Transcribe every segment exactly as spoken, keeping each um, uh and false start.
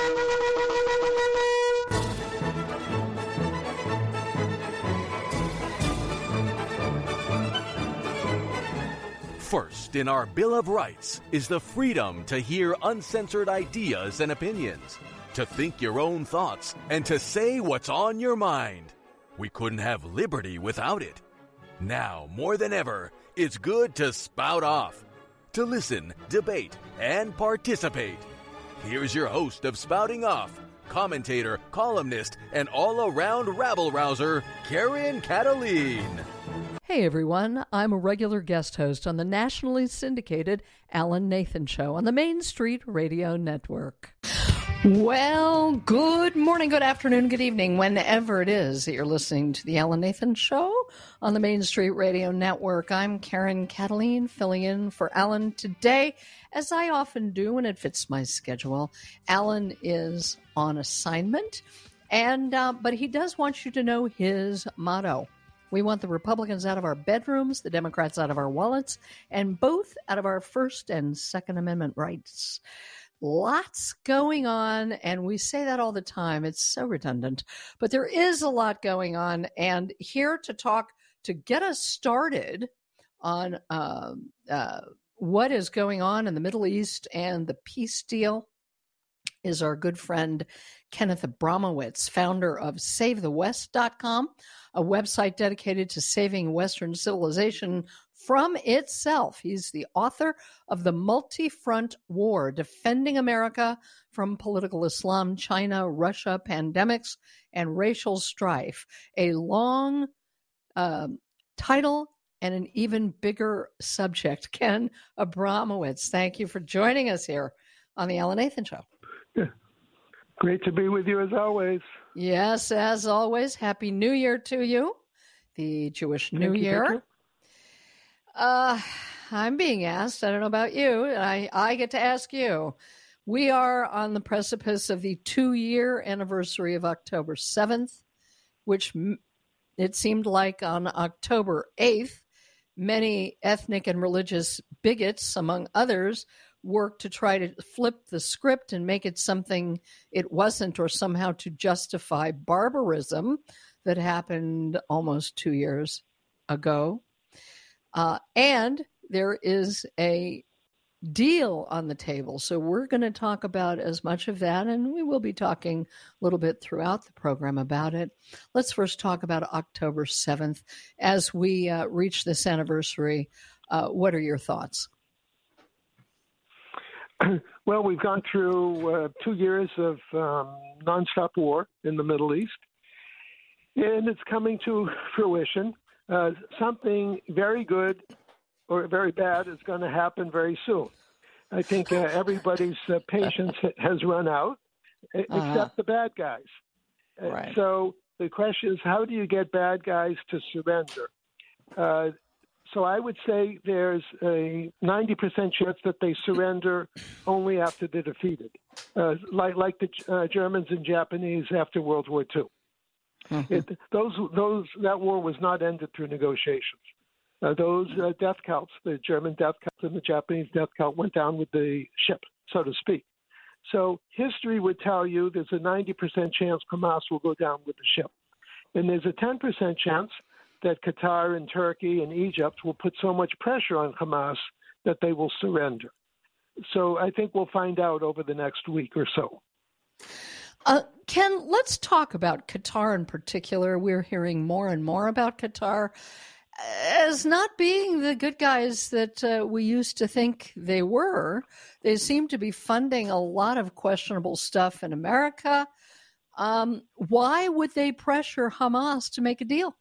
First in our Bill of Rights is the freedom to hear uncensored ideas and opinions, to think your own thoughts, and to say what's on your mind. We couldn't have liberty without it. Now, more than ever, it's good to spout off, to listen, debate, and participate. Here's your host of Spouting Off, commentator, columnist, and all-around rabble-rouser, Karen Kataline. Hey everyone, I'm a regular guest host on the nationally syndicated Alan Nathan Show on the Main Street Radio Network. Well, good morning, good afternoon, good evening, whenever it is that you're listening to the Alan Nathan Show on the Main Street Radio Network. I'm Karen Kataline, filling in for Alan today, as I often do when it fits my schedule. Alan is on assignment, and uh, but he does want you to know his motto. We want the Republicans out of our bedrooms, the Democrats out of our wallets, and both out of our First and Second Amendment rights. Lots going on, and we say that all the time. It's so redundant. But there is a lot going on, and here to talk, to get us started on uh, uh, what is going on in the Middle East and the peace deal is our good friend Kenneth Abramowitz, founder of Save the West dot com, a website dedicated to saving Western civilization from itself. He's the author of The Multi-Front War, Defending America from Political Islam, China, Russia, Pandemics, and Racial Strife, a long uh, title and an even bigger subject. Ken Abramowitz, thank you for joining us here on the Alan Nathan Show. Yeah. Great to be with you as always. Yes, as always. Happy New Year to you, the Jewish New Thank Year. You, uh, I'm being asked, I don't know about you, I, I get to ask you. We are on the precipice of the two-year anniversary of October seventh, which it seemed like on October eighth, many ethnic and religious bigots, among others, worked to try to flip the script and make it something it wasn't, or somehow to justify barbarism that happened almost two years ago. Uh, and there is a deal on the table. So we're going to talk about as much of that, and we will be talking a little bit throughout the program about it. Let's first talk about October seventh. As we uh, reach this anniversary, uh, what are your thoughts? Well, we've gone through uh, two years of um, nonstop war in the Middle East, and it's coming to fruition. Uh, something very good or very bad is going to happen very soon. I think uh, everybody's uh, patience has run out, uh-huh. except the bad guys. Uh, right. So the question is, how do you get bad guys to surrender? Uh, So I would say there's a ninety percent chance that they surrender only after they're defeated, uh, like like the uh, Germans and Japanese after World War Two. Mm-hmm. It, those those that war was not ended through negotiations. Uh, those uh, death counts, the German death count and the Japanese death count, went down with the ship, so to speak. So history would tell you there's a ninety percent chance Hamas will go down with the ship, and there's a ten percent chance that Qatar and Turkey and Egypt will put so much pressure on Hamas that they will surrender. So I think we'll find out over the next week or so. Uh, Ken, let's talk about Qatar in particular. We're hearing more and more about Qatar as not being the good guys that uh, we used to think they were. They seem to be funding a lot of questionable stuff in America. Um, why would they pressure Hamas to make a deal?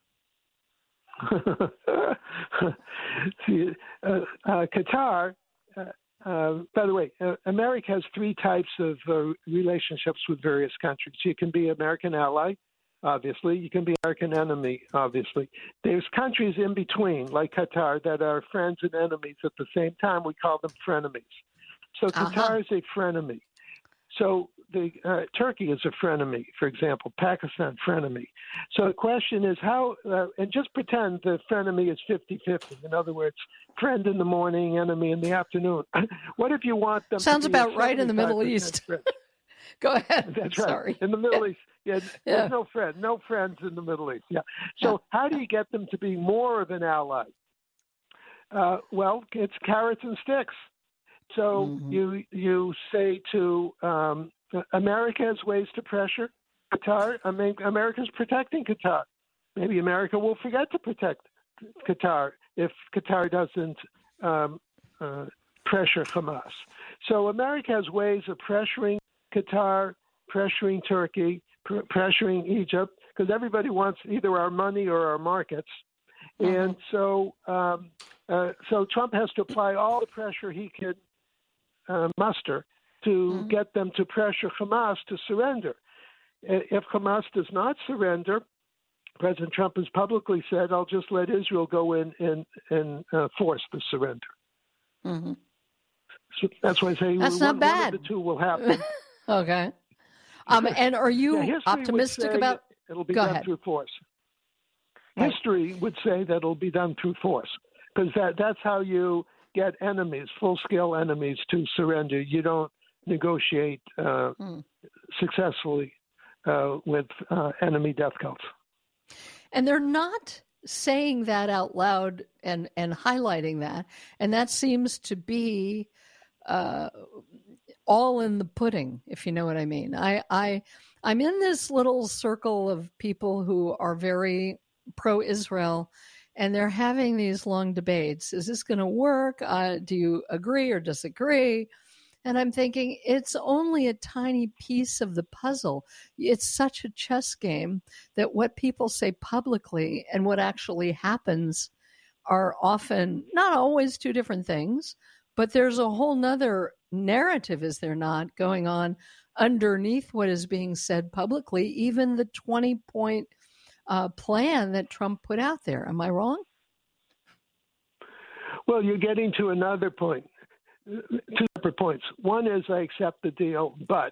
See, uh, uh, Qatar, uh, uh, by the way, uh, America has three types of uh, relationships with various countries. You can be American ally, obviously. You can be American enemy, obviously. There's countries in between, like Qatar, that are friends and enemies at the same time. We call them frenemies. So Qatar uh-huh. is a frenemy. So the uh, Turkey is a frenemy, for example, Pakistan frenemy. So the question is how, uh, and just pretend the frenemy is fifty-fifty. In other words, friend in the morning, enemy in the afternoon. What if you want them Sounds to be about right in the Middle East. Go ahead. That's Sorry. right. In the Middle East, yeah, Yeah. there's no friend, no friends in the Middle East. Yeah. So Yeah. how do you get them to be more of an ally? Uh, well, it's carrots and sticks. So Mhm. you you say to um, America has ways to pressure Qatar. I mean, America's protecting Qatar. Maybe America will forget to protect Qatar if Qatar doesn't um, uh, pressure Hamas. So America has ways of pressuring Qatar, pressuring Turkey, pr- pressuring Egypt, because everybody wants either our money or our markets. Mhm. And so, um, uh, so Trump has to apply all the pressure he can uh, muster to Mhm. get them to pressure Hamas to surrender. I- If Hamas does not surrender, President Trump has publicly said, "I'll just let Israel go in and and uh, force the surrender." Mhm. So that's why I say That's one, not bad. one of the two will happen. Okay. Um, and are you Yeah, history would optimistic say about? it'll be Go done ahead. through force. Right. History would say that it'll be done through force, because that, that's how you get enemies, full-scale enemies, to surrender. You don't negotiate uh, Mm. successfully uh, with uh, enemy death cults. And they're not saying that out loud and, and highlighting that. And that seems to be uh, all in the pudding, if you know what I mean. I, I, I'm in this little circle of people who are very pro-Israel, and they're having these long debates. Is this going to work? Uh, do you agree or disagree? And I'm thinking it's only a tiny piece of the puzzle. It's such a chess game that what people say publicly and what actually happens are often not always two different things, but there's a whole nother narrative, is there not, going on underneath what is being said publicly, even the twenty point uh, plan that Trump put out there. Am I wrong? Well, you're getting to another point. Two separate points. One is I accept the deal, but,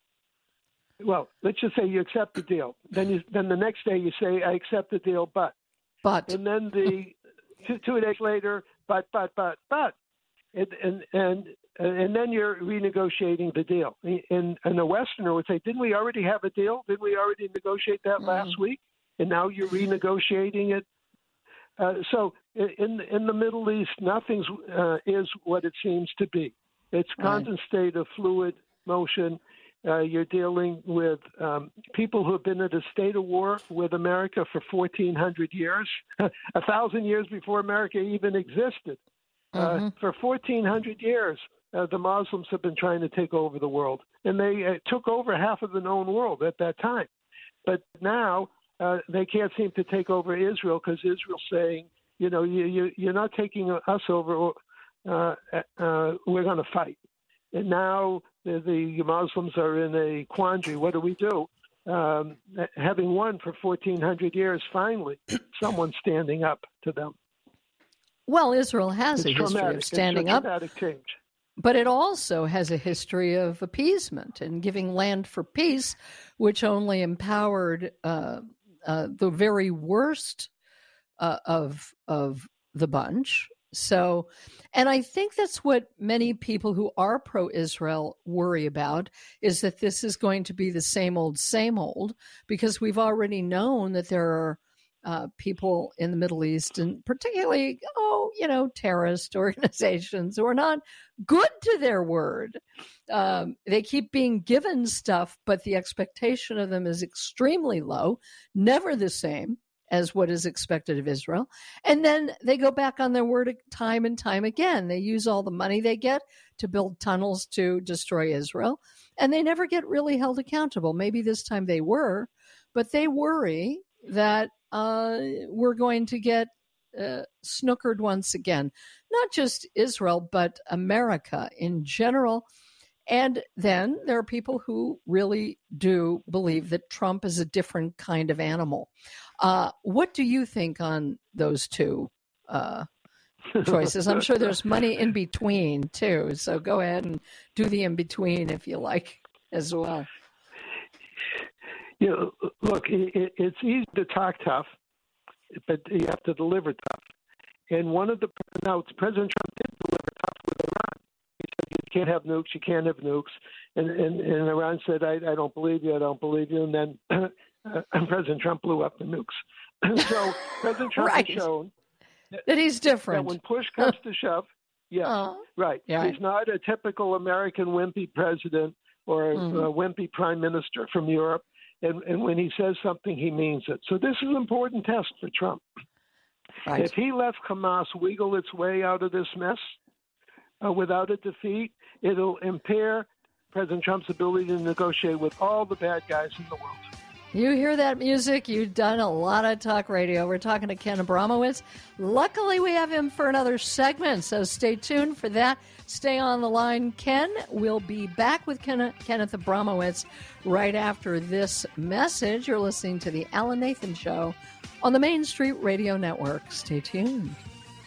well, let's just say you accept the deal. Then you, then the next day you say, I accept the deal, but. But. And then the two, two days later, but, but, but, but. And, and, and, and then you're renegotiating the deal. And, and a Westerner would say, didn't we already have a deal? Didn't we already negotiate that Mm. last week? And now you're renegotiating it? Uh, so in in the Middle East, nothing uh, is what it seems to be. It's a constant state of fluid motion. Uh, you're dealing with um, people who have been in a state of war with America for fourteen hundred years, a thousand years before America even existed. Mm-hmm. Uh, for fourteen hundred years, uh, the Muslims have been trying to take over the world, and they uh, took over half of the known world at that time. But now Uh, they can't seem to take over Israel, because Israel's saying, you know, you, you, you're not taking us over. Uh, uh, we're going to fight. And now the, the Muslims are in a quandary. What do we do? Um, having won for fourteen hundred years, finally, someone's standing up to them. Well, Israel has It's a history dramatic. of standing it's a up. dramatic change. But it also has a history of appeasement and giving land for peace, which only empowered uh, uh, the very worst uh, of of the bunch. So, and I think that's what many people who are pro-Israel worry about, is that this is going to be the same old, same old, because we've already known that there are Uh, people in the Middle East, and particularly, oh, you know, terrorist organizations who are not good to their word. Um, they keep being given stuff, but the expectation of them is extremely low, never the same as what is expected of Israel. And then they go back on their word time and time again. They use all the money they get to build tunnels to destroy Israel, and they never get really held accountable. Maybe this time they were, but they worry that Uh, we're going to get uh, snookered once again. Not just Israel, but America in general. And then there are people who really do believe that Trump is a different kind of animal. Uh, what do you think on those two uh, choices? I'm sure there's money in between, too. So go ahead and do the in between if you like as well. You know, look, it, it's easy to talk tough, but you have to deliver tough. And one of the now, President Trump did deliver tough with Iran. He said you can't have nukes, you can't have nukes. And, and, and Iran said, I, I don't believe you, I don't believe you. And then uh, President Trump blew up the nukes. So President Trump right. has shown that, that he's different. That when push comes to shove, yeah, uh, right. Yeah. He's not a typical American wimpy president or a, mm-hmm. a wimpy prime minister from Europe. And, and when he says something, he means it. So this is an important test for Trump. Right. If he lets Hamas wiggle its way out of this mess uh, without a defeat, it'll impair President Trump's ability to negotiate with all the bad guys in the world. You hear that music? You've done a lot of talk radio. We're talking to Ken Abramowitz. Luckily, we have him for another segment, so stay tuned for that. Stay on the line, Ken. We'll be back with Ken- Kenneth Abramowitz right after this message. You're listening to The Alan Nathan Show on the Main Street Radio Network. Stay tuned.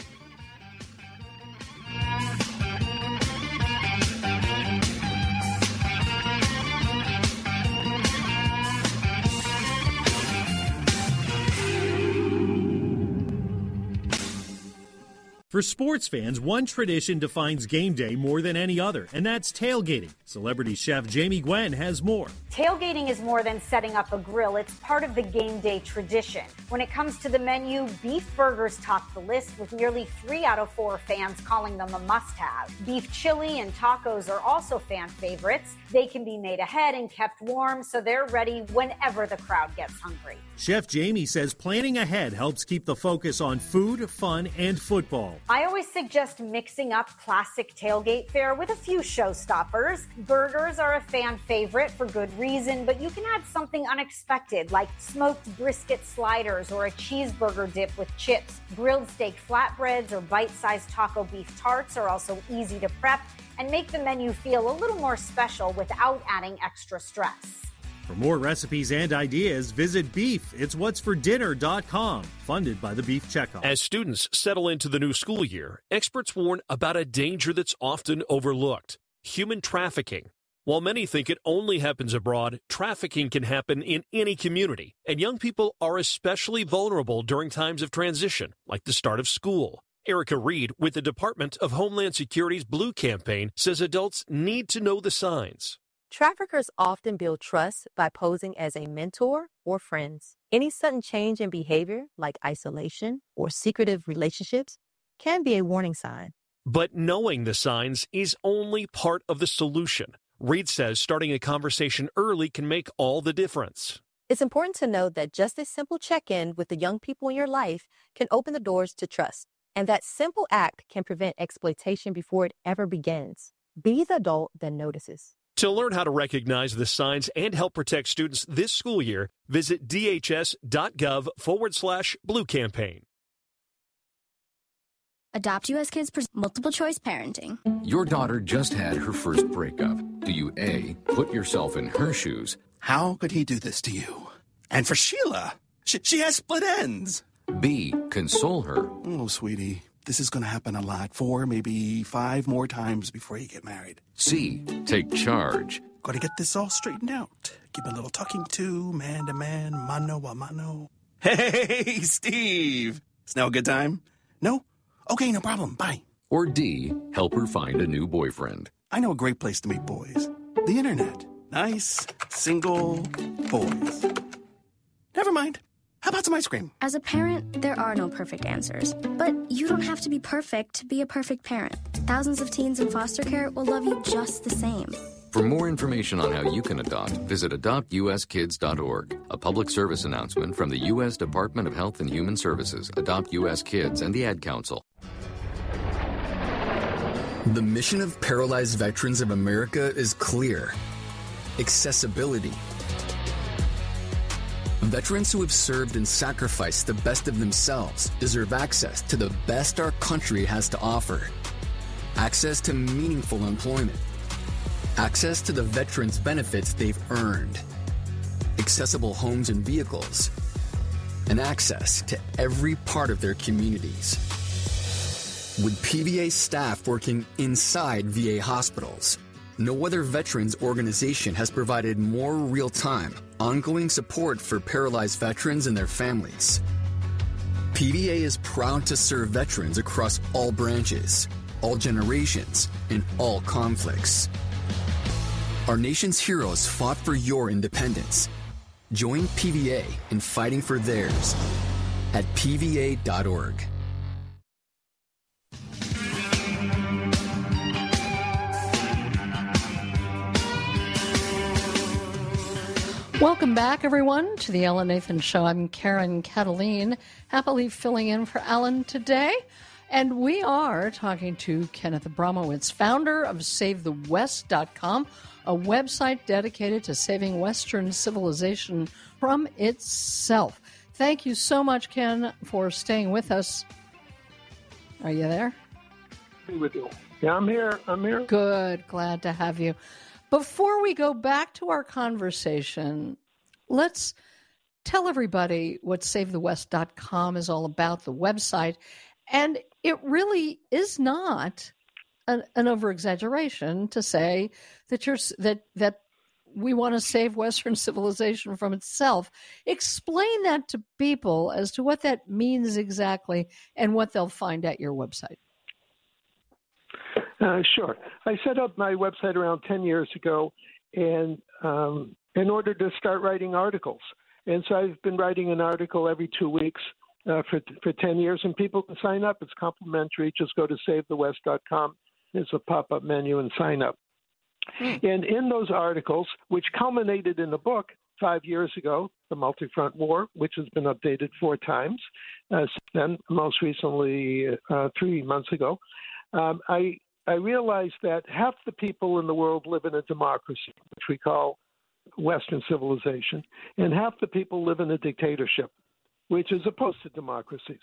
For sports fans, one tradition defines game day more than any other, and that's tailgating. Celebrity chef Jamie Gwen has more. Tailgating is more than setting up a grill. It's part of the game day tradition. When it comes to the menu, beef burgers top the list, with nearly three out of four fans calling them a must-have. Beef chili and tacos are also fan favorites. They can be made ahead and kept warm, so they're ready whenever the crowd gets hungry. Chef Jamie says planning ahead helps keep the focus on food, fun, and football. I always suggest mixing up classic tailgate fare with a few showstoppers. Burgers are a fan favorite for good reason, but you can add something unexpected like smoked brisket sliders or a cheeseburger dip with chips. Grilled steak flatbreads or bite-sized taco beef tarts are also easy to prep and make the menu feel a little more special without adding extra stress. For more recipes and ideas, visit beef its what's for dinner dot com, funded by the Beef Checkoff. As students settle into the new school year, experts warn about a danger that's often overlooked: human trafficking. While many think it only happens abroad, trafficking can happen in any community, and young people are especially vulnerable during times of transition, like the start of school. Erica Reed with the Department of Homeland Security's Blue Campaign says adults need to know the signs. Traffickers often build trust by posing as a mentor or friends. Any sudden change in behavior, like isolation or secretive relationships, can be a warning sign. But knowing the signs is only part of the solution. Reed says starting a conversation early can make all the difference. It's important to know that just a simple check-in with the young people in your life can open the doors to trust. And that simple act can prevent exploitation before it ever begins. Be the adult that notices. To learn how to recognize the signs and help protect students this school year, visit dhs.gov forward slash blue campaign. Adopt U S Kids presents multiple choice parenting. Your daughter just had her first breakup. Do you A, put yourself in her shoes? How could he do this to you? And for Sheila, she, she has split ends. B, console her. Oh, sweetie, this is going to happen a lot. Four, maybe five more times before you get married. C, take charge. Got to get this all straightened out. Give a little talking to, man to man, mano a mano. Hey, Steve. Is now a good time? No? Okay, no problem. Bye. Or D, help her find a new boyfriend. I know a great place to meet boys. The internet. Nice, single boys. Never mind. How about some ice cream? As a parent, there are no perfect answers. But you don't have to be perfect to be a perfect parent. Thousands of teens in foster care will love you just the same. For more information on how you can adopt, visit adopt u s kids dot org. A public service announcement from the U S Department of Health and Human Services, Adopt U S Kids, and the Ad Council. The mission of Paralyzed Veterans of America is clear: accessibility. Veterans who have served and sacrificed the best of themselves deserve access to the best our country has to offer. Access to meaningful employment. Access to the veterans' benefits they've earned. Accessible homes and vehicles. And access to every part of their communities. With P V A staff working inside V A hospitals, no other veterans organization has provided more real-time, ongoing support for paralyzed veterans and their families. P V A is proud to serve veterans across all branches, all generations, and all conflicts. Our nation's heroes fought for your independence. Join P V A in fighting for theirs at P V A dot org. Welcome back, everyone, to the Ellen Nathan Show. I'm Karen Cataline, happily filling in for Alan today. And we are talking to Kenneth Abramowitz, founder of Save the West dot com, a website dedicated to saving Western civilization from itself. Thank you so much, Ken, for staying with us. Are you there? With you. Yeah, I'm here. I'm here. Good. Glad to have you. Before we go back to our conversation, let's tell everybody what Save the West dot com is all about, the website. And it really is not an, an over-exaggeration to say that you're that that we want to save Western civilization from itself. Explain that to people as to what that means exactly and what they'll find at your website. Uh, sure. I set up my website around ten years ago, and um, in order to start writing articles. And so I've been writing an article every two weeks uh, for for ten years, and people can sign up. It's complimentary. Just go to Save the West dot com. There's a pop-up menu and sign up. Mm. And in those articles, which culminated in the book five years ago, The Multi-Front War, which has been updated four times, uh, then most recently uh, three months ago, um, I I realized that half the people in the world live in a democracy, which we call Western civilization, and half the people live in a dictatorship, which is opposed to democracies.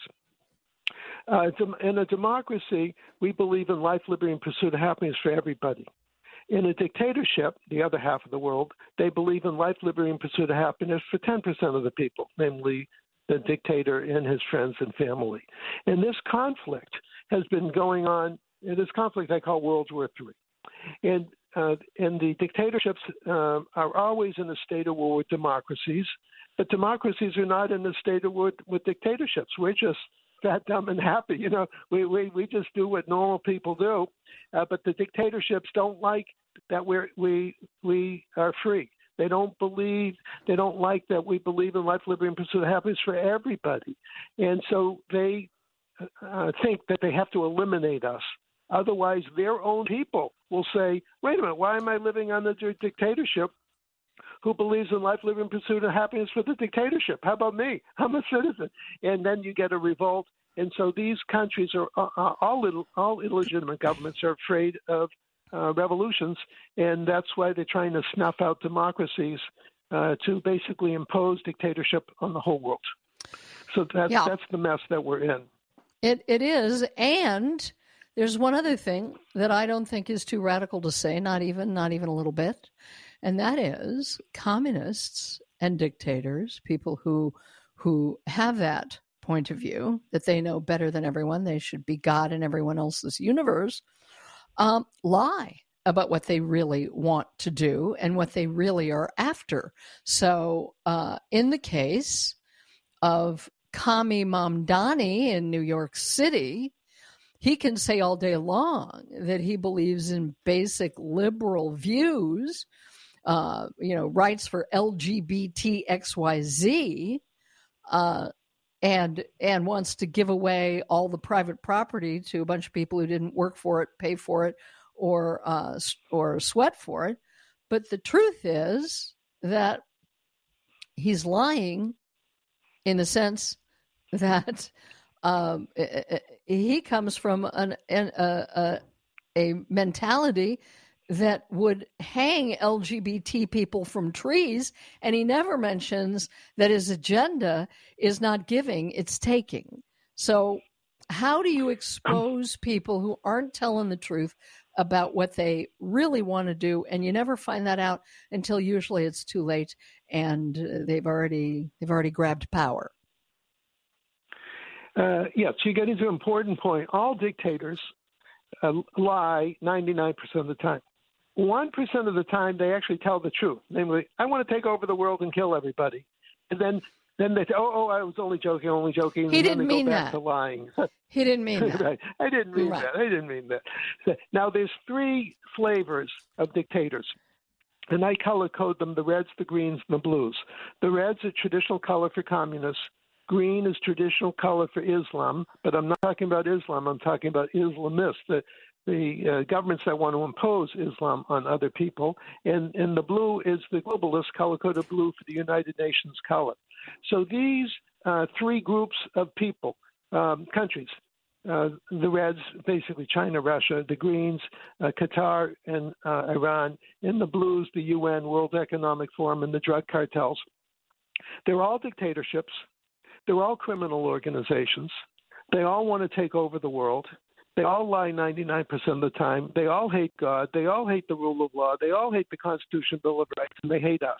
Uh, in a democracy, we believe in life, liberty, and pursuit of happiness for everybody. In a dictatorship, the other half of the world, they believe in life, liberty, and pursuit of happiness for ten percent of the people, namely the dictator and his friends and family. And this conflict has been going on. In this conflict I call World War Three. And, uh, and the dictatorships uh, are always in a state of war with democracies, but democracies are not in a state of war with dictatorships. We're just fat, dumb, and happy. You know, we, we, we just do what normal people do, uh, but the dictatorships don't like that we're, we, we are free. They don't believe, they don't like that we believe in life, liberty, and pursuit of happiness for everybody. And so they uh, think that they have to eliminate us. Otherwise, their own people will say, wait a minute, why am I living under a dictatorship who believes in life, liberty, and pursuit of happiness for the dictatorship? How about me? I'm a citizen. And then you get a revolt. And so these countries are uh, all, little, all illegitimate governments are afraid of uh, revolutions, and that's why they're trying to snuff out democracies uh, to basically impose dictatorship on the whole world. So that's, yeah. that's the mess that we're in. It It is, and there's one other thing that I don't think is too radical to say, not even, not even a little bit, and that is communists and dictators, people who who have that point of view, that they know better than everyone, they should be God in everyone else's universe, um, lie about what they really want to do and what they really are after. So uh, in the case of Kami Mamdani in New York City, he can say all day long that he believes in basic liberal views, uh, you know, rights for L G B T X Y Z, uh, and and wants to give away all the private property to a bunch of people who didn't work for it, pay for it, or uh, or sweat for it. But the truth is that he's lying in the sense that Um, he comes from an, an, a, a mentality that would hang L G B T people from trees, and he never mentions that his agenda is not giving, it's taking. So how do you expose people who aren't telling the truth about what they really want to do? And you never find that out until usually it's too late and they've already they've already grabbed power. Uh, yes, you get into an important point. All dictators uh, lie ninety-nine percent of the time. one percent of the time, they actually tell the truth. Namely, I want to take over the world and kill everybody. And then then they say, oh, oh, I was only joking, only joking. He and didn't then they mean go back that. to lying. He didn't mean that. Right. I didn't mean right. that. I didn't mean that. Now, there's three flavors of dictators, and I color code them: the reds, the greens, and the blues. The reds are traditional color for communists. Green is traditional color for Islam, but I'm not talking about Islam. I'm talking about Islamists, the, the uh, governments that want to impose Islam on other people. And, and the blue is the globalist color-coded blue for the United Nations color. So these uh, three groups of people, um, countries, uh, the reds, basically China, Russia, the greens, uh, Qatar, and uh, Iran, and the blues, the U N, World Economic Forum, and the drug cartels. They're all dictatorships. They're all criminal organizations. They all want to take over the world. They all lie ninety-nine percent of the time. They all hate God. They all hate the rule of law. They all hate the Constitution, Bill of Rights, and they hate us.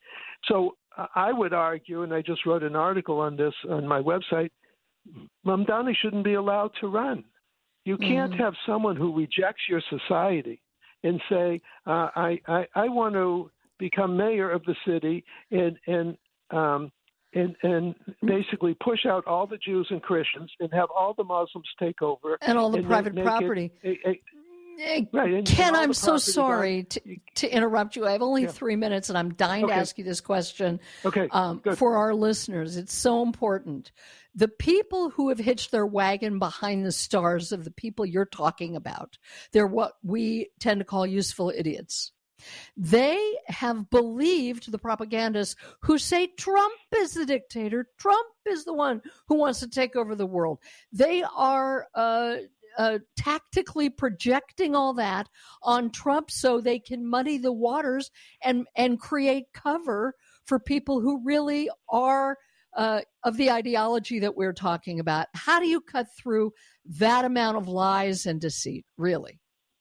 So uh, I would argue, and I just wrote an article on this on my website, Mamdani shouldn't be allowed to run. You can't mm-hmm. have someone who rejects your society and say, uh, I, I, I want to become mayor of the city and, and um, And, and basically push out all the Jews and Christians and have all the Muslims take over. And all the and private make property. It a, a, right, and, Ken, and I'm so sorry gone. to, to interrupt you. I have only yeah. three minutes, and I'm dying okay. to ask you this question okay, um, for our listeners. It's so important. The people who have hitched their wagon behind the stars of the people you're talking about, they're what we tend to call useful idiots. They have believed the propagandists who say Trump is the dictator. Trump is the one who wants to take over the world. They are uh, uh, tactically projecting all that on Trump so they can muddy the waters and, and create cover for people who really are uh, of the ideology that we're talking about. How do you cut through that amount of lies and deceit, really?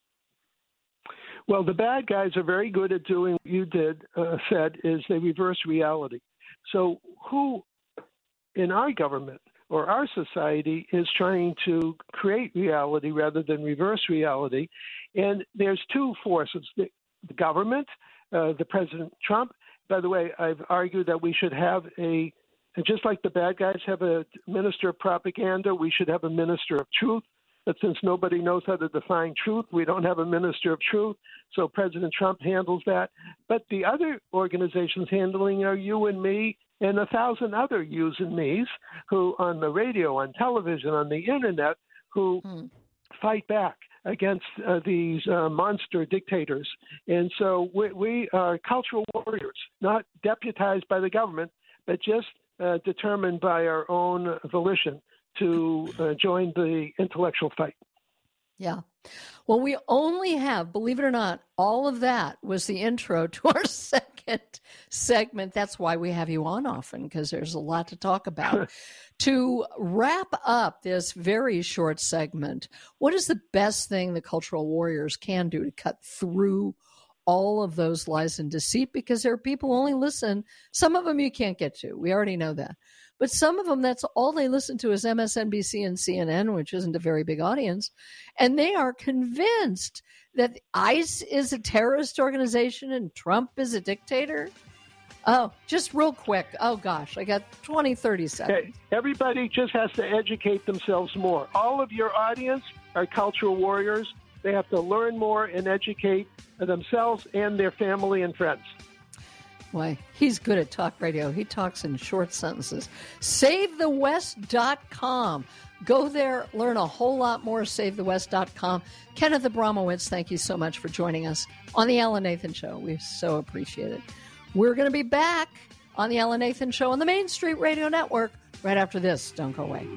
Well, the bad guys are very good at doing what you did, uh, said, is they reverse reality. So who in our government or our society is trying to create reality rather than reverse reality? And there's two forces, the, the government, uh, the President Trump. By the way, I've argued that we should have a, just like the bad guys have a minister of propaganda, we should have a minister of truth. But since nobody knows how to define truth, we don't have a minister of truth. So President Trump handles that. But the other organizations handling are you and me and a thousand other yous and me's who on the radio, on television, on the internet, who hmm. fight back against uh, these uh, monster dictators. And so we, we are cultural warriors, not deputized by the government, but just uh, determined by our own volition to uh, join the intellectual fight. Yeah. Well, we only have, believe it or not, all of that was the intro to our second segment. That's why we have you on often, because there's a lot to talk about. To wrap up this very short segment, what is the best thing the cultural warriors can do to cut through all of those lies and deceit? Because there are people who only listen. Some of them you can't get to. We already know that. But some of them, that's all they listen to is M S N B C and C N N, which isn't a very big audience. And they are convinced that ICE is a terrorist organization and Trump is a dictator. Oh, just real quick. Oh, gosh, I got twenty, thirty seconds. Everybody just has to educate themselves more. All of your audience are cultural warriors. They have to learn more and educate themselves and their family and friends. Boy, he's good at talk radio. He talks in short sentences. save the west dot com. Go there, learn a whole lot more, save the west dot com. Kenneth Abramowitz, thank you so much for joining us on The Alan Nathan Show. We so appreciate it. We're going to be back on The Alan Nathan Show on the Main Street Radio Network right after this. Don't go away.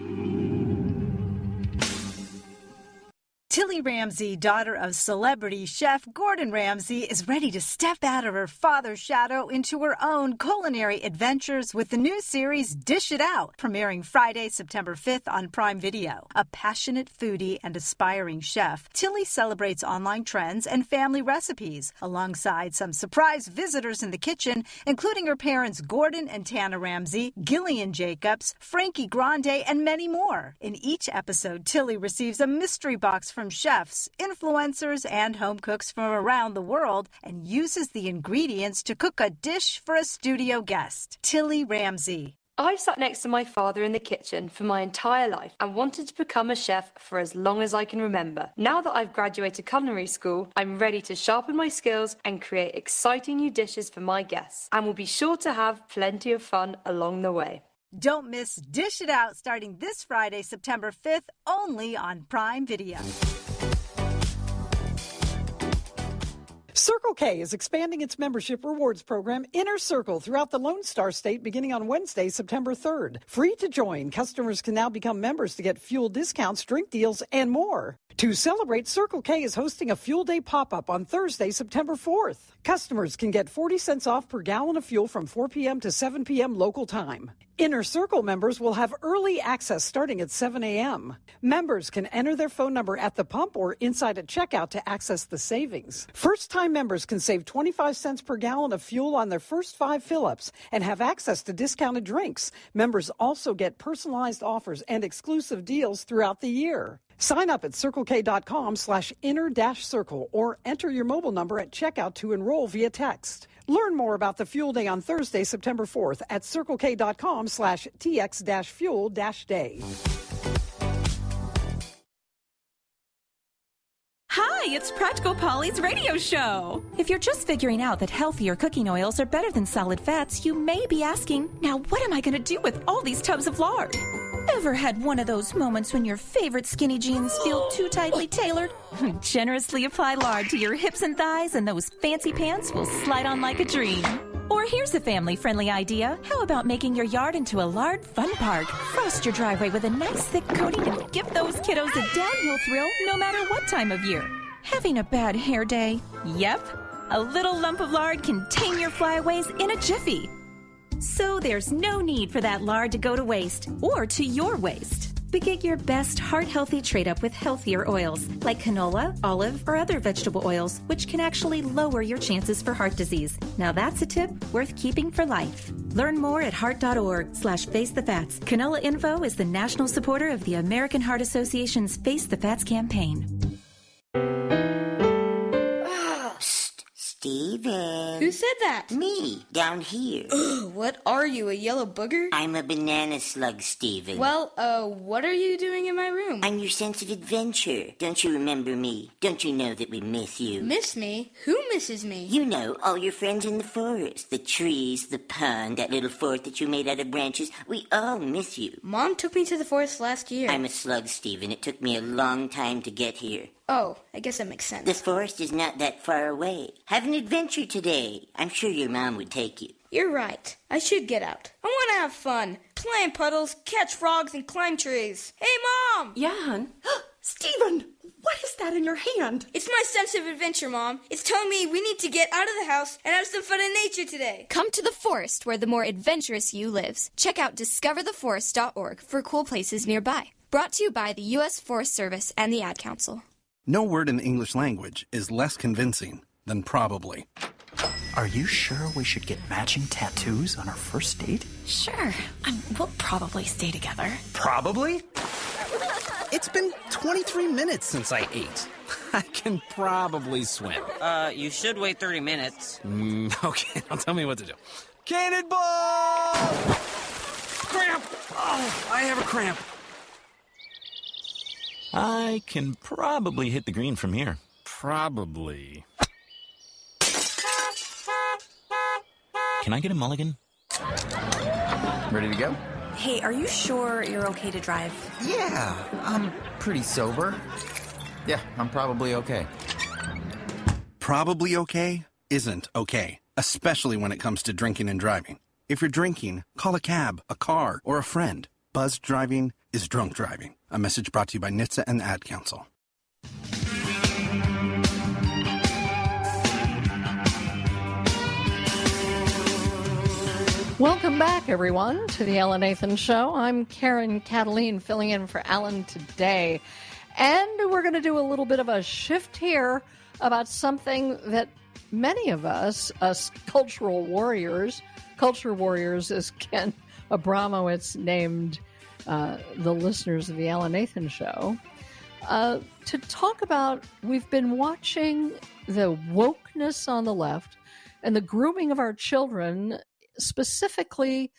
Tilly Ramsey, daughter of celebrity chef Gordon Ramsay, is ready to step out of her father's shadow into her own culinary adventures with the new series Dish It Out, premiering Friday, September fifth on Prime Video. A passionate foodie and aspiring chef, Tilly celebrates online trends and family recipes, alongside some surprise visitors in the kitchen, including her parents Gordon and Tana Ramsay, Gillian Jacobs, Frankie Grande, and many more. In each episode, Tilly receives a mystery box from chefs, influencers, and home cooks from around the world and uses the ingredients to cook a dish for a studio guest. Tilly Ramsay. I've sat next to my father in the kitchen for my entire life and wanted to become a chef for as long as I can remember. Now that I've graduated culinary school, I'm ready to sharpen my skills and create exciting new dishes for my guests, and will be sure to have plenty of fun along the way. Don't miss Dish It Out starting this Friday, September fifth, only on Prime Video. Circle K is expanding its membership rewards program, Inner Circle, throughout the Lone Star State beginning on Wednesday, September third. Free to join, customers can now become members to get fuel discounts, drink deals, and more. To celebrate, Circle K is hosting a Fuel Day pop-up on Thursday, September fourth. Customers can get forty cents off per gallon of fuel from four p.m. to seven p.m. local time. Inner Circle members will have early access starting at seven a.m. Members can enter their phone number at the pump or inside at checkout to access the savings. First-time members can save twenty-five cents per gallon of fuel on their first five fill-ups and have access to discounted drinks. Members also get personalized offers and exclusive deals throughout the year. Sign up at circlek.com slash inner dash circle or enter your mobile number at checkout to enroll via text. Learn more about the Fuel Day on Thursday, September fourth at circlek.com slash tx dash fuel dash day. Hi, it's Practical Polly's radio show. If you're just figuring out that healthier cooking oils are better than solid fats, you may be asking, now what am I going to do with all these tubs of lard? Ever had one of those moments when your favorite skinny jeans feel too tightly tailored? Generously apply lard to your hips and thighs and those fancy pants will slide on like a dream. Or here's a family-friendly idea. How about making your yard into a lard fun park? Frost your driveway with a nice thick coating and give those kiddos a downhill thrill no matter what time of year. Having a bad hair day? Yep. A little lump of lard can tame your flyaways in a jiffy. So there's no need for that lard to go to waste or to your waste. But get your best heart-healthy trade-up with healthier oils like canola, olive, or other vegetable oils, which can actually lower your chances for heart disease. Now that's a tip worth keeping for life. Learn more at heart.org slash face the fats. Canola Info is the national supporter of the American Heart Association's Face the Fats campaign. Steven. Who said that? Me, down here. Ugh, what are you, a yellow booger? I'm a banana slug, Steven. Well, uh, what are you doing in my room? I'm your sense of adventure. Don't you remember me? Don't you know that we miss you? Miss me? Who misses me? You know, all your friends in the forest. The trees, the pond, that little fort that you made out of branches. We all miss you. Mom took me to the forest last year. I'm a slug, Steven. It took me a long time to get here. Oh, I guess that makes sense. The forest is not that far away. Have an adventure today. I'm sure your mom would take you. You're right. I should get out. I want to have fun. Play in puddles, catch frogs, and climb trees. Hey, Mom! Yeah, hon? Steven, what is that in your hand? It's my sense of adventure, Mom. It's telling me we need to get out of the house and have some fun in nature today. Come to the forest where the more adventurous you lives. Check out discover the forest dot org for cool places nearby. Brought to you by the U S Forest Service and the Ad Council. No word in the English language is less convincing than probably. Are you sure we should get matching tattoos on our first date? Sure. Um, we'll probably stay together. Probably? It's been twenty-three minutes since I ate. I can probably swim. Uh, you should wait thirty minutes. Mm, okay, now tell me what to do. Cannonball! Cramp! Oh, I have a cramp. I can probably hit the green from here. Probably. Can I get a mulligan? Ready to go? Hey, are you sure you're okay to drive? Yeah, I'm pretty sober. Yeah, I'm probably okay. Probably okay isn't okay, especially when it comes to drinking and driving. If you're drinking, call a cab, a car, or a friend. Buzzed driving is drunk driving. A message brought to you by N H T S A and the Ad Council. Welcome back, everyone, to the Alan Nathan Show. I'm Karen Cataline, filling in for Alan today. And we're going to do a little bit of a shift here about something that many of us, us cultural warriors, culture warriors, as Ken Abramowitz named uh, the listeners of the Alan Nathan Show, uh, to talk about. We've been watching the wokeness on the left and the grooming of our children, specifically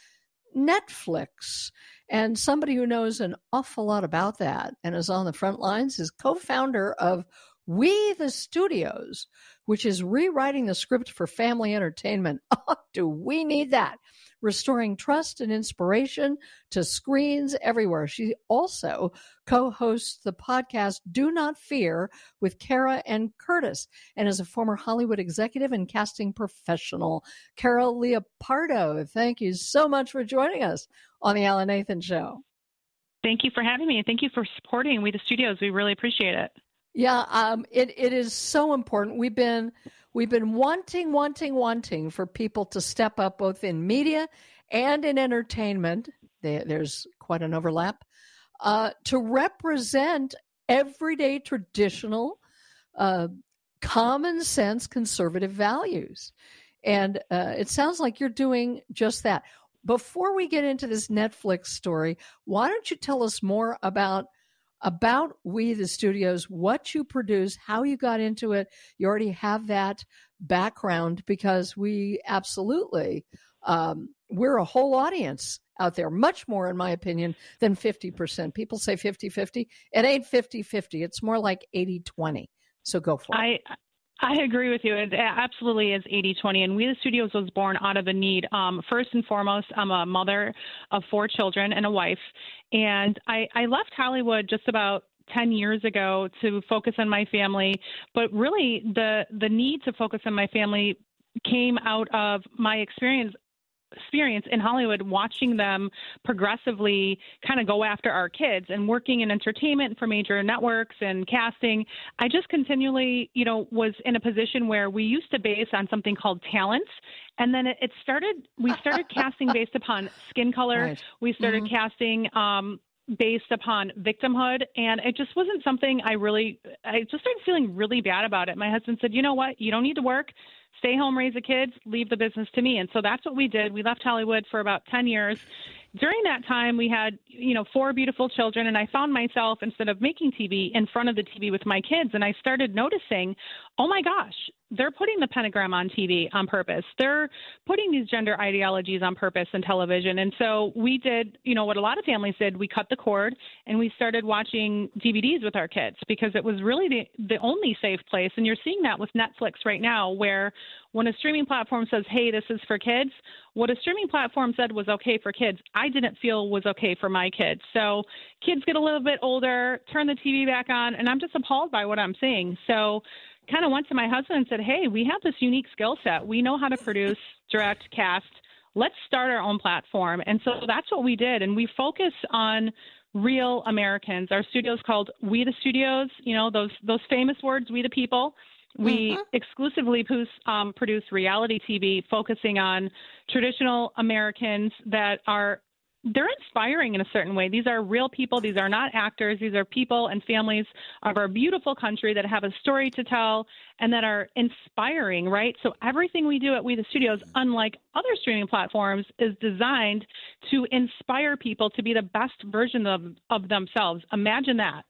Netflix. And somebody who knows an awful lot about that and is on the front lines is co-founder of We the Studios, which is rewriting the script for family entertainment. Oh, do we need that? Restoring trust and inspiration to screens everywhere. She also co-hosts the podcast Do Not Fear with Kara and Curtis, and is a former Hollywood executive and casting professional. Kara Leopardo, thank you so much for joining us on the Alan Nathan Show. Thank you for having me, and thank you for supporting We the Studios. We really appreciate it. Yeah, um, it it is so important. We've been we've been wanting, wanting, wanting for people to step up both in media and in entertainment. They, there's quite an overlap uh, to represent everyday traditional, uh, common sense conservative values, and uh, it sounds like you're doing just that. Before we get into this Netflix story, why don't you tell us more about? About We the Studios, what you produce, how you got into it. You already have that background because we absolutely, um, we're a whole audience out there, much more, in my opinion, than fifty percent. People say fifty-fifty. It ain't fifty-fifty. It's more like eighty twenty. So go for it. I I agree with you. It absolutely is eighty twenty. And We the Studios was born out of a need. Um, first and foremost, I'm a mother of four children and a wife. And I, I left Hollywood just about ten years ago to focus on my family. But really, the, the need to focus on my family came out of my experience experience in Hollywood, watching them progressively kind of go after our kids and working in entertainment for major networks and casting. I just continually, you know, was in a position where we used to base on something called talents. And then it, it started, we started casting based upon skin color. Right. We started mm-hmm. casting, um, based upon victimhood. And it just wasn't something I really, I just started feeling really bad about it. My husband said, you know what, you don't need to work. Stay home, raise the kids, leave the business to me. And so that's what we did. We left Hollywood for about ten years. During that time, we had, you know, four beautiful children, and I found myself, instead of making T V, in front of the T V with my kids. And I started noticing, oh my gosh, they're putting the pentagram on T V on purpose. They're putting these gender ideologies on purpose in television. And so we did, you know, what a lot of families did. We cut the cord and we started watching D V Ds with our kids because it was really the, the only safe place. And you're seeing that with Netflix right now, where when a streaming platform says, hey, this is for kids, what a streaming platform said was okay for kids, I didn't feel was okay for my kids. So kids get a little bit older, turn the T V back on, and I'm just appalled by what I'm seeing. So kind of went to my husband and said, hey, we have this unique skill set. We know how to produce, direct, cast. Let's start our own platform. And so that's what we did. And we focus on real Americans. Our studio's called We the Studios, you know, those those famous words, we the people. We mm-hmm. exclusively produce, um, produce reality T V focusing on traditional Americans that are, they're inspiring in a certain way. These are real people. These are not actors. These are people and families of our beautiful country that have a story to tell and that are inspiring, right? So everything we do at We the Studios, unlike other streaming platforms, is designed to inspire people to be the best version of, of themselves. Imagine that.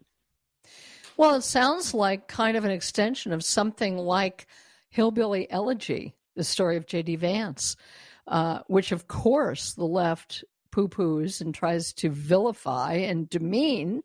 Well, it sounds like kind of an extension of something like Hillbilly Elegy, the story of J D. Vance, uh, which, of course, the left poo-poos and tries to vilify and demean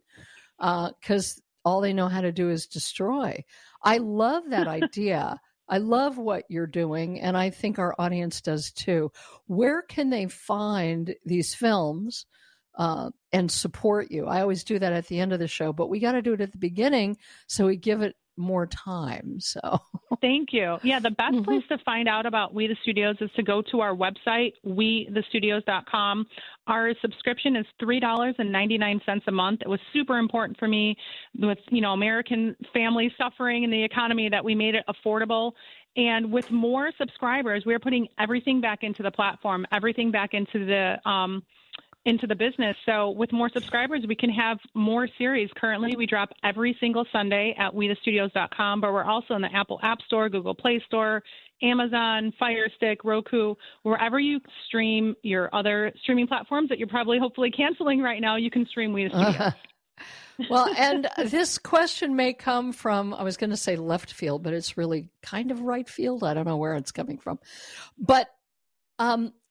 because uh, all they know how to do is destroy. I love that idea. I love what you're doing, and I think our audience does too. Where can they find these films uh, and support you? I always do that at the end of the show, but we got to do it at the beginning so we give it more time. So thank you. Yeah, the best mm-hmm. place to find out about We the Studios is to go to our website, we the studios dot com. Our subscription is three dollars and ninety-nine cents a month. It was super important for me with, you know, American families suffering in the economy that we made it affordable. And with more subscribers, we're putting everything back into the platform, everything back into the um, into the business. So with more subscribers, we can have more series. Currently, we drop every single Sunday at we the studios dot com, but we're also in the Apple App Store, Google Play Store, Amazon, Fire Stick, Roku, wherever you stream your other streaming platforms that you're probably hopefully canceling right now, you can stream We the Studios. Uh, well, and this question may come from, I was going to say left field, but it's really kind of right field. I don't know where it's coming from. But um,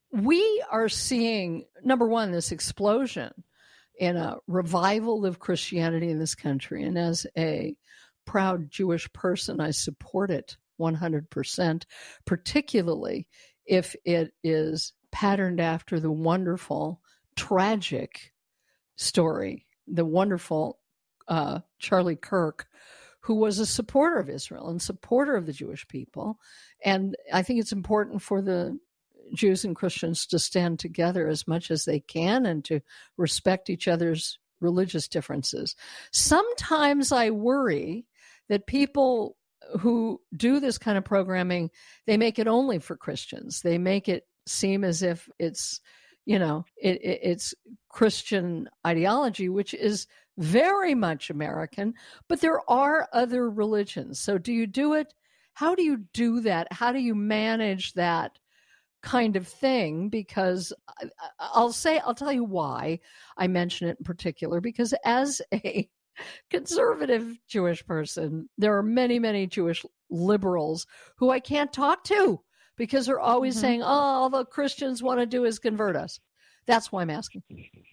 we are seeing, number one, this explosion in a revival of Christianity in this country. And as a proud Jewish person, I support it one hundred percent, particularly if it is patterned after the wonderful, tragic story, the wonderful uh, Charlie Kirk, who was a supporter of Israel and supporter of the Jewish people. And I think it's important for the Jews and Christians to stand together as much as they can and to respect each other's religious differences. Sometimes I worry that people who do this kind of programming, they make it only for Christians. They make it seem as if it's, you know, it, it, it's Christian ideology, which is very much American, but there are other religions. So do you do it? How do you do that? How do you manage that kind of thing? Because I'll say, I'll tell you why I mention it in particular, because as a conservative Jewish person, there are many, many Jewish liberals who I can't talk to because they're always mm-hmm. saying, oh, all the Christians want to do is convert us. That's why I'm asking.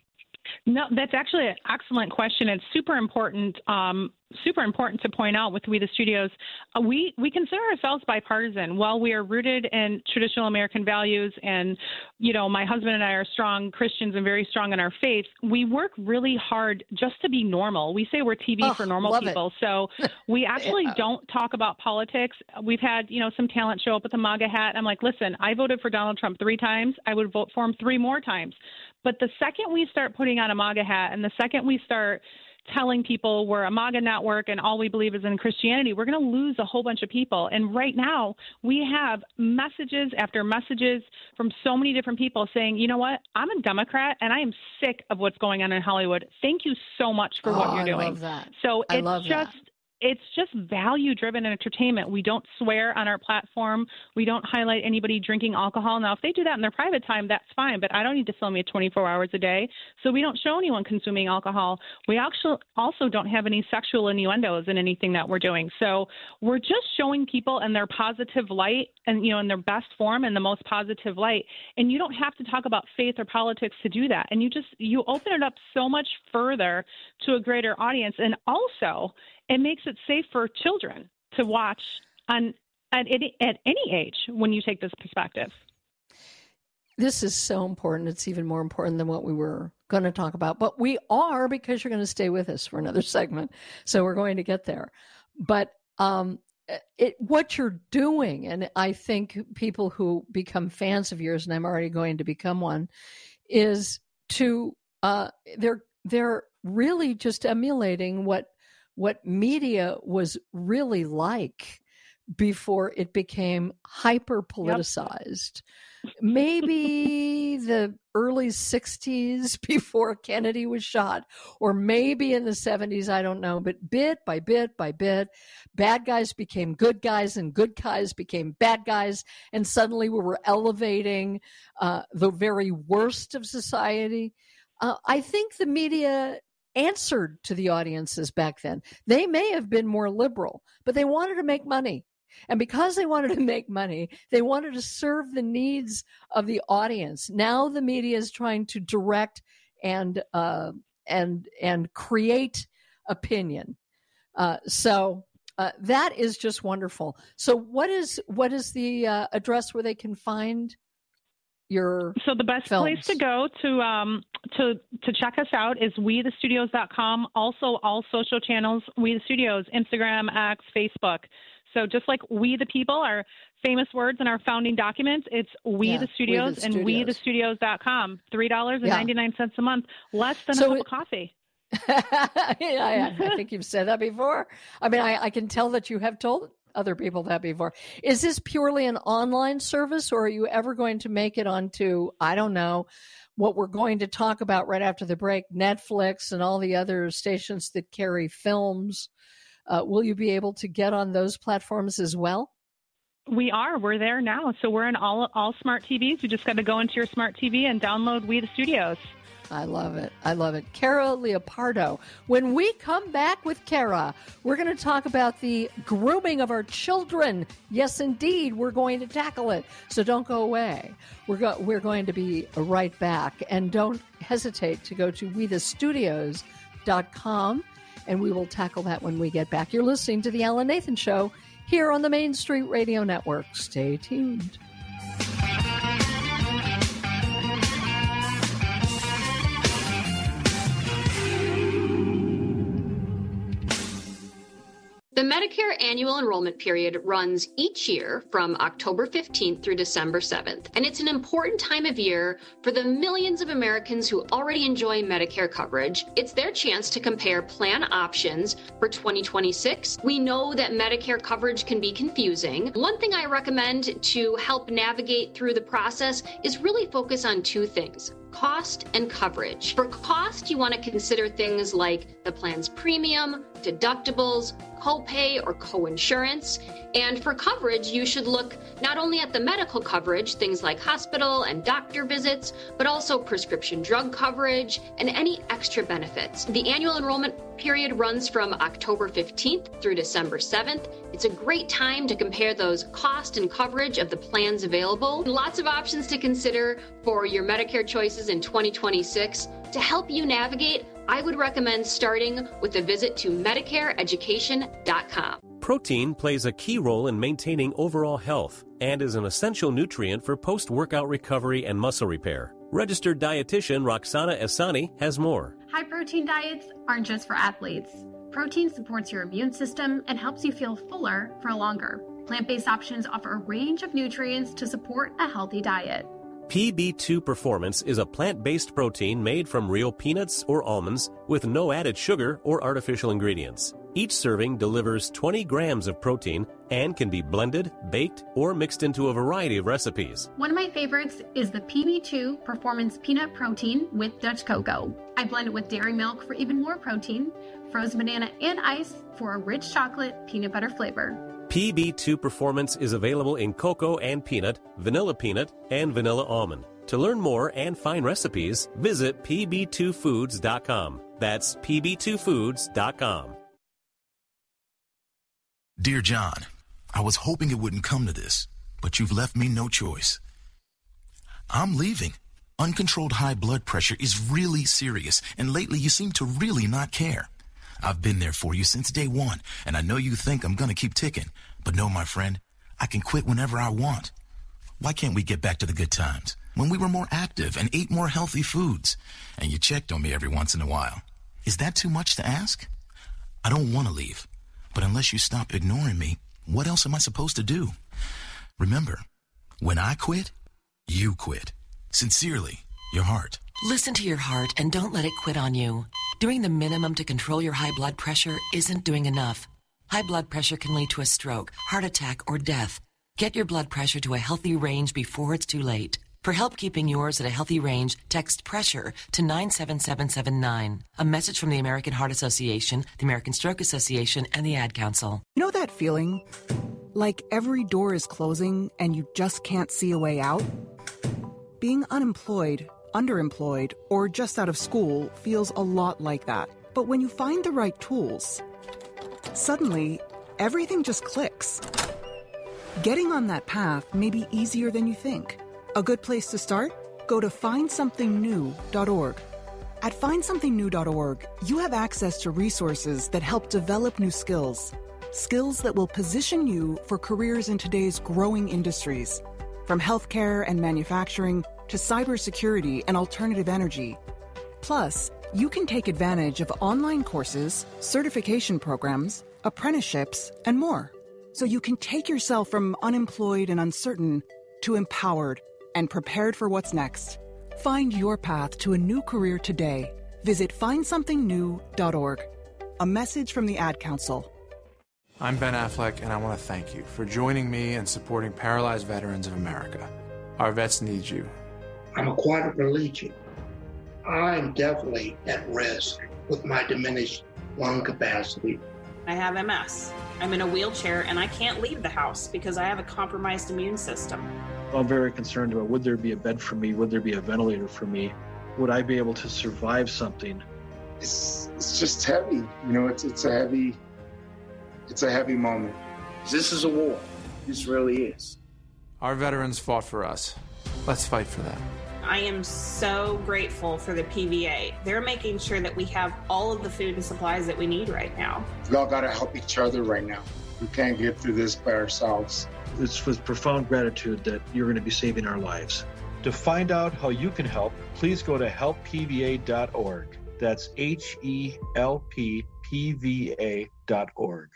No, that's actually an excellent question. It's super important, um, super important to point out with We the Studios. Uh, we, we consider ourselves bipartisan. While we are rooted in traditional American values and, you know, my husband and I are strong Christians and very strong in our faith, we work really hard just to be normal. We say we're T V oh, for normal people. It. So we actually yeah. don't talk about politics. We've had, you know, some talent show up with a MAGA hat. I'm like, listen, I voted for Donald Trump three times. I would vote for him three more times. But the second we start putting on a MAGA hat and the second we start telling people we're a MAGA network and all we believe is in Christianity, we're going to lose a whole bunch of people. And right now we have messages after messages from so many different people saying, you know what, I'm a Democrat and I am sick of what's going on in Hollywood. Thank you so much for oh, what you're doing. I love that. So I it's love just that. It's just value-driven entertainment. We don't swear on our platform. We don't highlight anybody drinking alcohol. Now, if they do that in their private time, that's fine, but I don't need to film you twenty-four hours a day. So we don't show anyone consuming alcohol. We actually also don't have any sexual innuendos in anything that we're doing. So we're just showing people in their positive light and, you know, in their best form and the most positive light. And you don't have to talk about faith or politics to do that. And you just, you open it up so much further to a greater audience. And also, it makes it safe for children to watch on at any, at any age when you take this perspective. This is so important. It's even more important than what we were going to talk about. But we are, because you're going to stay with us for another segment. So we're going to get there. But um, it, what you're doing, and I think people who become fans of yours, and I'm already going to become one, is to uh, they're they're really just emulating what what media was really like before it became hyper politicized. Yep. Maybe the early sixties before Kennedy was shot, or maybe in the seventies, I don't know. But bit by bit by bit, bad guys became good guys and good guys became bad guys. And suddenly we were elevating uh, the very worst of society. Uh, I think the media answered to the audiences back then. They may have been more liberal, but they wanted to make money. And because they wanted to make money, they wanted to serve the needs of the audience. Now the media is trying to direct and uh, and and create opinion. Uh, so uh, that is just wonderful. So what is what is the uh, address where they can find your So the best films? place to go to um to to check us out is we the studios dot com. Also all social channels, We the Studios, Instagram, X, Facebook. So just like We the People, our famous words in our founding documents, it's We Yeah, the Studios We the and Studios. we the studios dot com. three dollars and ninety-nine cents a month, less than So a cup it- of coffee. yeah, I, I think you've said that before. I mean, I, I can tell that you have told other people that before. Is this purely an online service, or are you ever going to make it onto, I don't know, what we're going to talk about right after the break, Netflix and all the other stations that carry films? Uh, will you be able to get on those platforms as well? We are. We're there now. So we're in all all smart T Vs. You just got to go into your smart T V and download We the Studios. I love it. I love it. Kara Leopardo. When we come back with Kara, we're going to talk about the grooming of our children. Yes, indeed, we're going to tackle it. So don't go away. We're, go- we're going to be right back. And don't hesitate to go to we the studios dot com, and we will tackle that when we get back. You're listening to The Alan Nathan Show here on the Main Street Radio Network. Stay tuned. The Medicare annual enrollment period runs each year from October fifteenth through December seventh, and it's an important time of year for the millions of Americans who already enjoy Medicare coverage. It's their chance to compare plan options for twenty twenty-six. We know that Medicare coverage can be confusing. One thing I recommend to help navigate through the process is really focus on two things: cost and coverage. For cost, you want to consider things like the plan's premium, deductibles, copay or coinsurance. And for coverage, you should look not only at the medical coverage, things like hospital and doctor visits, but also prescription drug coverage and any extra benefits. The annual enrollment period runs from October fifteenth through December seventh. It's a great time to compare those cost and coverage of the plans available. Lots of options to consider for your Medicare choices in twenty twenty-six. To help you navigate, I would recommend starting with a visit to medicare education dot com. Protein plays a key role in maintaining overall health and is an essential nutrient for post-workout recovery and muscle repair. Registered dietitian Roxana Esani has more. High-protein diets aren't just for athletes. Protein supports your immune system and helps you feel fuller for longer. Plant-based options offer a range of nutrients to support a healthy diet. P B two Performance is a plant-based protein made from real peanuts or almonds with no added sugar or artificial ingredients. Each serving delivers twenty grams of protein and can be blended, baked, or mixed into a variety of recipes. One of my favorites is the P B two Performance Peanut Protein with Dutch Cocoa. I blend it with dairy milk for even more protein, frozen banana and ice for a rich chocolate peanut butter flavor. P B two Performance is available in cocoa and peanut, vanilla peanut, and vanilla almond. To learn more and find recipes, visit P B two foods dot com. That's P B two foods dot com. Dear John, I was hoping it wouldn't come to this, but you've left me no choice. I'm leaving. Uncontrolled high blood pressure is really serious, and lately you seem to really not care. I've been there for you since day one, and I know you think I'm going to keep ticking. But no, my friend, I can quit whenever I want. Why can't we get back to the good times, when we were more active and ate more healthy foods, and you checked on me every once in a while? Is that too much to ask? I don't want to leave, but unless you stop ignoring me, what else am I supposed to do? Remember, when I quit, you quit. Sincerely, your heart. Listen to your heart and don't let it quit on you. Doing the minimum to control your high blood pressure isn't doing enough. High blood pressure can lead to a stroke, heart attack, or death. Get your blood pressure to a healthy range before it's too late. For help keeping yours at a healthy range, text PRESSURE to nine seven seven seven nine. A message from the American Heart Association, the American Stroke Association, and the Ad Council. You know that feeling? Like every door is closing and you just can't see a way out? Being unemployed, underemployed, or just out of school feels a lot like that. But when you find the right tools, suddenly, everything just clicks. Getting on that path may be easier than you think. A good place to start? Go to find something new dot org. At find something new dot org, you have access to resources that help develop new skills. Skills that will position you for careers in today's growing industries. From healthcare and manufacturing to cybersecurity and alternative energy. Plus, you can take advantage of online courses, certification programs, apprenticeships, and more. So you can take yourself from unemployed and uncertain to empowered and prepared for what's next. Find your path to a new career today. Visit find something new dot org. A message from the Ad Council. I'm Ben Affleck, and I want to thank you for joining me in supporting Paralyzed Veterans of America. Our vets need you. I'm a quadriplegic. I'm definitely at risk with my diminished lung capacity. I have M S. I'm in a wheelchair and I can't leave the house because I have a compromised immune system. I'm very concerned about, would there be a bed for me? Would there be a ventilator for me? Would I be able to survive something? It's it's just heavy. You know, it's it's a heavy, it's a heavy moment. This is a war. This really is. Our veterans fought for us. Let's fight for them. I am so grateful for the P V A. They're making sure that we have all of the food and supplies that we need right now. We all got to help each other right now. We can't get through this by ourselves. It's with profound gratitude that you're going to be saving our lives. To find out how you can help, please go to help P V A dot org. That's H E L P P V A dot org.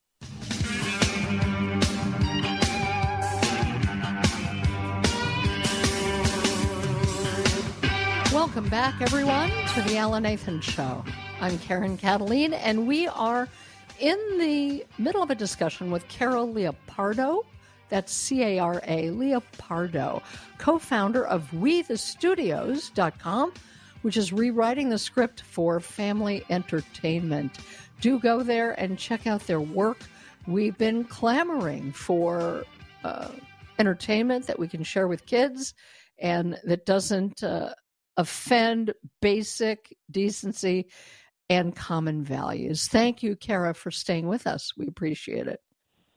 Welcome back, everyone, to the Alan Nathan Show. I'm Karen Cataline, and we are in the middle of a discussion with Cara Leopardo. That's C A R A, Leopardo, co-founder of we the studios dot com, which is rewriting the script for family entertainment. Do go there and check out their work. We've been clamoring for uh, entertainment that we can share with kids and that doesn't uh, offend basic decency and common values. Thank you, Cara, for staying with us. We appreciate it.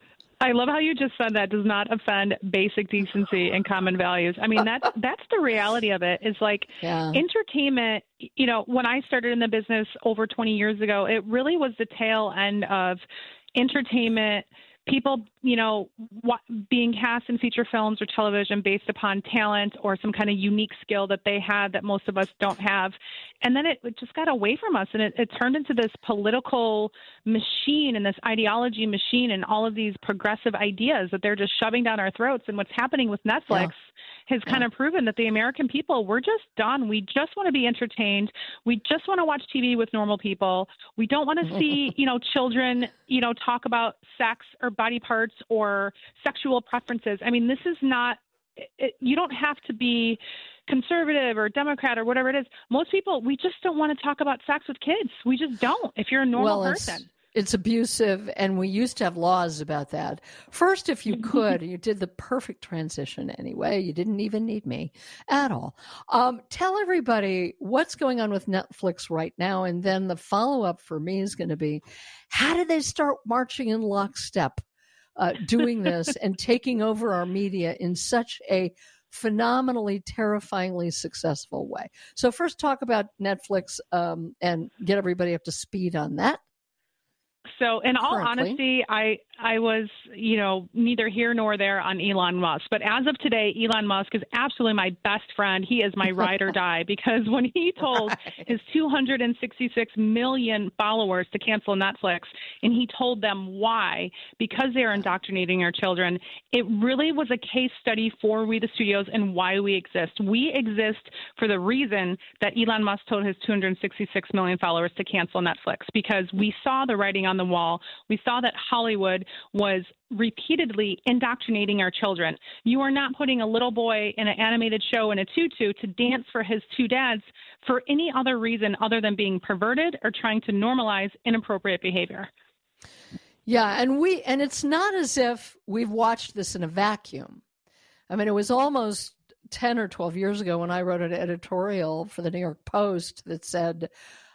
I love how you just said that does not offend basic decency and common values. I mean, that's, that's the reality of it, is like yeah. entertainment, you know, when I started in the business over twenty years ago, it really was the tail end of entertainment, people, you know, what, being cast in feature films or television based upon talent or some kind of unique skill that they had that most of us don't have. And then it, it just got away from us, and it, it turned into this political machine and this ideology machine and all of these progressive ideas that they're just shoving down our throats. And what's happening with Netflix yeah. has yeah. kind of proven that the American people, we're just done. We just want to be entertained. We just want to watch T V with normal people. We don't want to see, you know, children, you know, talk about sex or body parts or sexual preferences. I mean, this is not, it, you don't have to be conservative or Democrat or whatever it is. Most people, we just don't want to talk about sex with kids. We just don't, if you're a normal well, person. It's, it's abusive, and we used to have laws about that. First, if you could, you did the perfect transition anyway. You didn't even need me at all. Um, tell everybody what's going on with Netflix right now, and then the follow-up for me is going to be, how did they start marching in lockstep, uh, doing this and taking over our media in such a phenomenally, terrifyingly successful way? So first, talk about Netflix um, and get everybody up to speed on that. So in all Currently. honesty, I, I was, you know, neither here nor there on Elon Musk. But as of today, Elon Musk is absolutely my best friend. He is my ride or die, because when he told right. his two hundred sixty-six million followers to cancel Netflix, and he told them why, because they are indoctrinating our children, it really was a case study for We the Studios and why we exist. We exist for the reason that Elon Musk told his two hundred sixty-six million followers to cancel Netflix, because we saw the writing on the wall. We saw that Hollywood was repeatedly indoctrinating our children. You are not putting a little boy in an animated show in a tutu to dance for his two dads for any other reason other than being perverted or trying to normalize inappropriate behavior. Yeah, and we and it's not as if we've watched this in a vacuum. I mean, it was almost ten or twelve years ago when I wrote an editorial for the New York Post that said,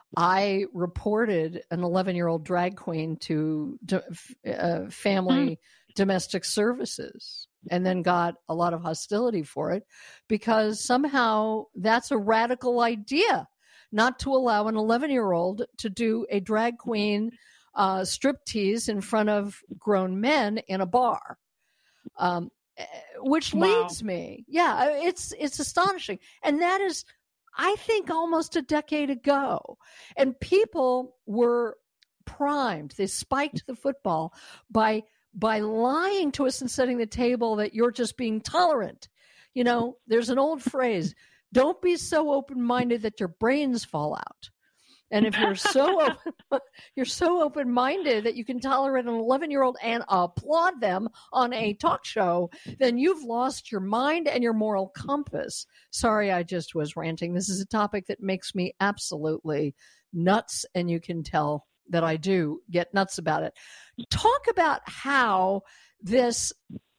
I reported an eleven-year-old drag queen to uh, family mm. domestic services, and then got a lot of hostility for it, because somehow that's a radical idea, not to allow an eleven-year-old to do a drag queen uh, striptease in front of grown men in a bar, um, which wow. leads me, yeah, it's it's astonishing, and that is, I think, almost a decade ago. And people were primed. They spiked the football by by lying to us and setting the table that you're just being tolerant. You know, there's an old phrase, don't be so open-minded that your brains fall out. And if you're so open, you're so open-minded that you can tolerate an eleven-year-old and applaud them on a talk show, then you've lost your mind and your moral compass. Sorry, I just was ranting. This is a topic that makes me absolutely nuts, and you can tell that I do get nuts about it. Talk about how this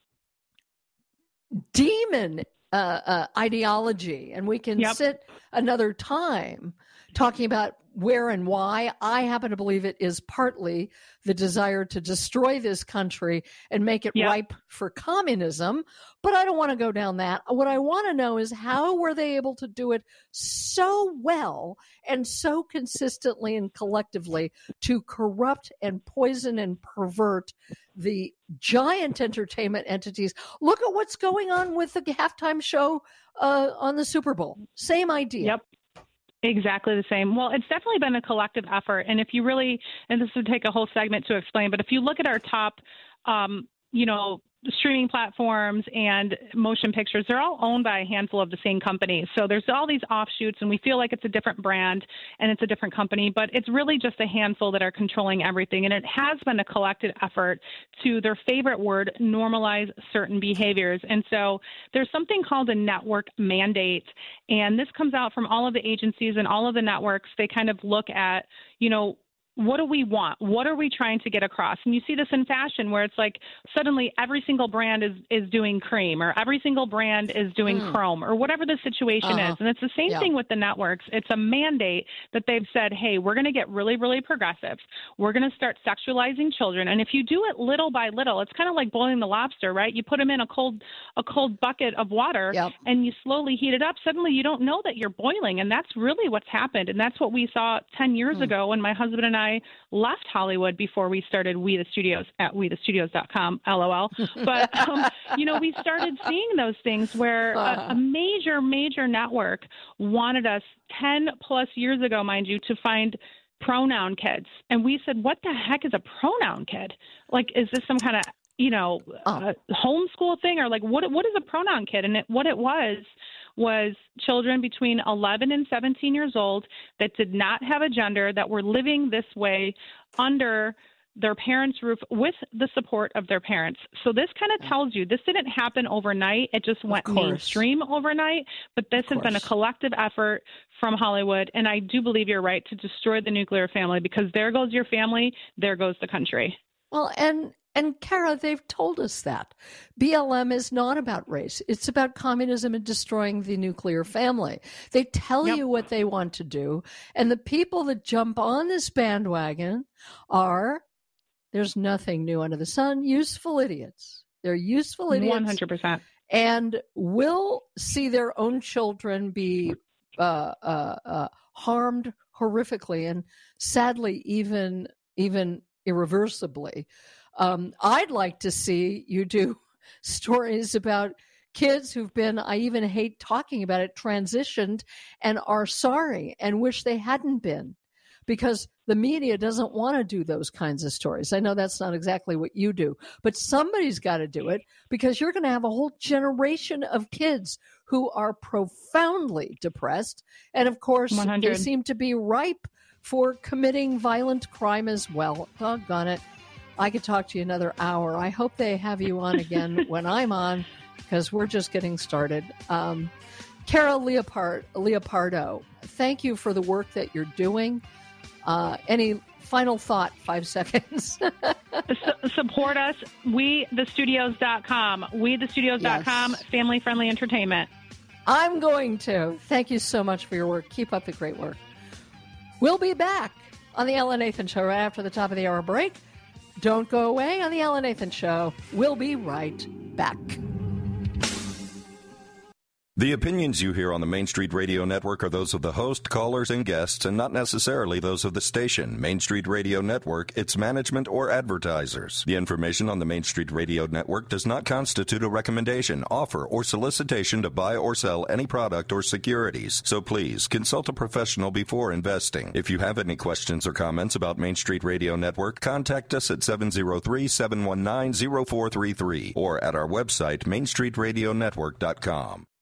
demon uh, uh, ideology, and we can yep. sit another time talking about where and why. I happen to believe it is partly the desire to destroy this country and make it yep. ripe for communism, but I don't want to go down that. What I want to know is how were they able to do it so well and so consistently and collectively to corrupt and poison and pervert the giant entertainment entities? Look at what's going on with the halftime show uh, on the Super Bowl. Same idea. Yep. Exactly the same. Well, it's definitely been a collective effort. And if you really, and this would take a whole segment to explain, but if you look at our top, um, you know, streaming platforms and motion pictures, they're all owned by a handful of the same companies. So there's all these offshoots, and we feel like it's a different brand and it's a different company, but it's really just a handful that are controlling everything. And it has been a collective effort to, their favorite word, normalize certain behaviors. And so there's something called a network mandate, and this comes out from all of the agencies and all of the networks. They kind of look at, you know, what do we want? What are we trying to get across? And you see this in fashion where it's like suddenly every single brand is, is doing cream, or every single brand is doing mm. chrome, or whatever the situation uh-huh. is. And it's the same yeah. thing with the networks. It's a mandate that they've said, hey, we're going to get really, really progressive. We're going to start sexualizing children. And if you do it little by little, it's kind of like boiling the lobster, right? You put them in a cold, a cold bucket of water yep. and you slowly heat it up. Suddenly you don't know that you're boiling. And that's really what's happened. And that's what we saw ten years mm. ago when my husband and I I left Hollywood before we started We the Studios at we the studios dot com, LOL. But, um, you know, we started seeing those things where a, a major, major network wanted us ten plus years ago, mind you, to find pronoun kids. And we said, what the heck is a pronoun kid? Like, is this some kind of, you know, uh, homeschool thing? Or like, what what is a pronoun kid? And it, what it was was children between eleven and seventeen years old that did not have a gender, that were living this way under their parents' roof with the support of their parents. So this kind of tells you this didn't happen overnight. It just went mainstream overnight. But this has been a collective effort from Hollywood. And I do believe you're right to destroy the nuclear family, because there goes your family, there goes the country. Well, and And Kara, they've told us that B L M is not about race. It's about communism and destroying the nuclear family. They tell yep. you what they want to do. And the people that jump on this bandwagon are, there's nothing new under the sun, useful idiots. They're useful idiots. one hundred percent. And will see their own children be uh, uh, uh, harmed horrifically and sadly even, even irreversibly. Um, I'd like to see you do stories about kids who've been, I even hate talking about it, transitioned and are sorry and wish they hadn't been, because the media doesn't want to do those kinds of stories. I know that's not exactly what you do, but somebody's got to do it, because you're going to have a whole generation of kids who are profoundly depressed. And of course, one hundred they seem to be ripe for committing violent crime as well. Doggone it. I could talk to you another hour. I hope they have you on again when I'm on, because we're just getting started. Um, Kara Leopard, Leopardo, thank you for the work that you're doing. Uh, any final thought, five seconds? S- support us, we the studios dot com. we the studios dot com, yes. Family-friendly entertainment. I'm going to. Thank you so much for your work. Keep up the great work. We'll be back on the Ellen Nathan Show right after the top of the hour break. Don't go away on the Ellen Nathan Show. We'll be right back. The opinions you hear on the Main Street Radio Network are those of the host, callers, and guests, and not necessarily those of the station, Main Street Radio Network, its management, or advertisers. The information on the Main Street Radio Network does not constitute a recommendation, offer, or solicitation to buy or sell any product or securities. So please, consult a professional before investing. If you have any questions or comments about Main Street Radio Network, contact us at seven oh three, seven one nine, oh four three three or at our website, main street radio network dot com.